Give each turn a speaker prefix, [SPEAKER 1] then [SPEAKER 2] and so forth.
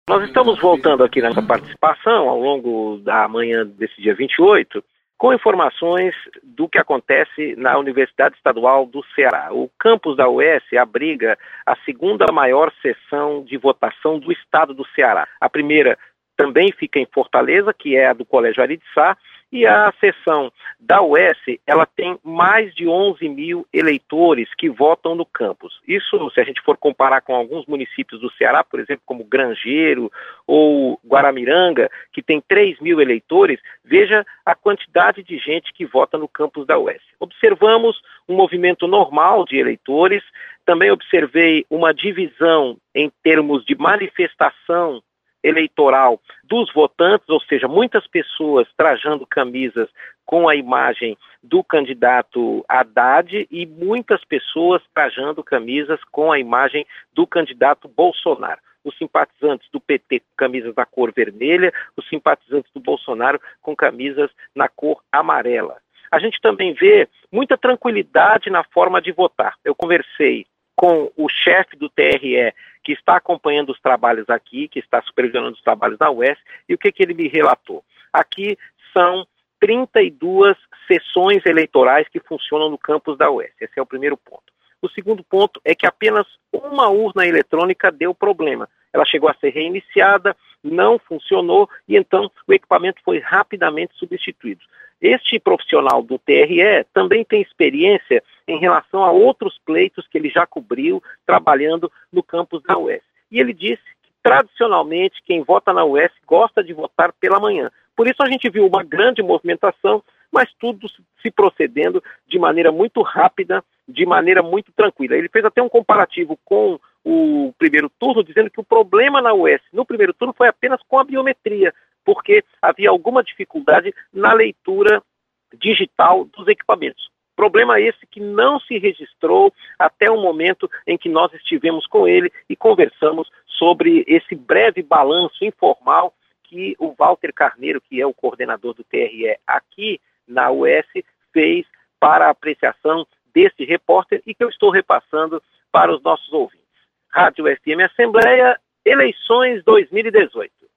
[SPEAKER 1] Nós estamos voltando aqui nessa participação ao longo da manhã desse dia 28, com informações do que acontece na Universidade Estadual do Ceará. O campus da UES abriga a segunda maior sessão de votação do estado do Ceará. A primeira também fica em Fortaleza, que é a do Colégio Aritzá, e a sessão da UES, ela tem mais de 11 mil eleitores que votam no campus. Isso, se a gente for comparar com alguns municípios do Ceará, por exemplo, como Grangeiro ou Guaramiranga, que tem 3 mil eleitores, veja a quantidade de gente que vota no campus da UES. Observamos um movimento normal de eleitores, também observei uma divisão em termos de manifestação eleitoral dos votantes, ou seja, muitas pessoas trajando camisas com a imagem do candidato Haddad e muitas pessoas trajando camisas com a imagem do candidato Bolsonaro. Os simpatizantes do PT com camisas da cor vermelha, os simpatizantes do Bolsonaro com camisas na cor amarela. A gente também vê muita tranquilidade na forma de votar. Eu conversei com o chefe do TRE, que está acompanhando os trabalhos aqui, que está supervisionando os trabalhos da UES, e o que ele me relatou? Aqui são 32 sessões eleitorais que funcionam no campus da UES. Esse é o primeiro ponto. O segundo ponto é que apenas uma urna eletrônica deu problema. Ela chegou a ser reiniciada, não funcionou, e então o equipamento foi rapidamente substituído. Este profissional do TRE também tem experiência em relação a outros pleitos que ele já cobriu trabalhando no campus da UES. E ele disse que, tradicionalmente, quem vota na UES gosta de votar pela manhã. Por isso a gente viu uma grande movimentação, mas tudo se procedendo de maneira muito rápida, de maneira muito tranquila. Ele fez até um comparativo com o primeiro turno, dizendo que o problema na UES no primeiro turno foi apenas com a biometria, porque havia alguma dificuldade na leitura digital dos equipamentos. Problema esse que não se registrou até o momento em que nós estivemos com ele e conversamos sobre esse breve balanço informal que o Walter Carneiro, que é o coordenador do TRE aqui na UES, fez para a apreciação deste repórter e que eu estou repassando para os nossos ouvintes. Rádio FM Assembleia, eleições 2018.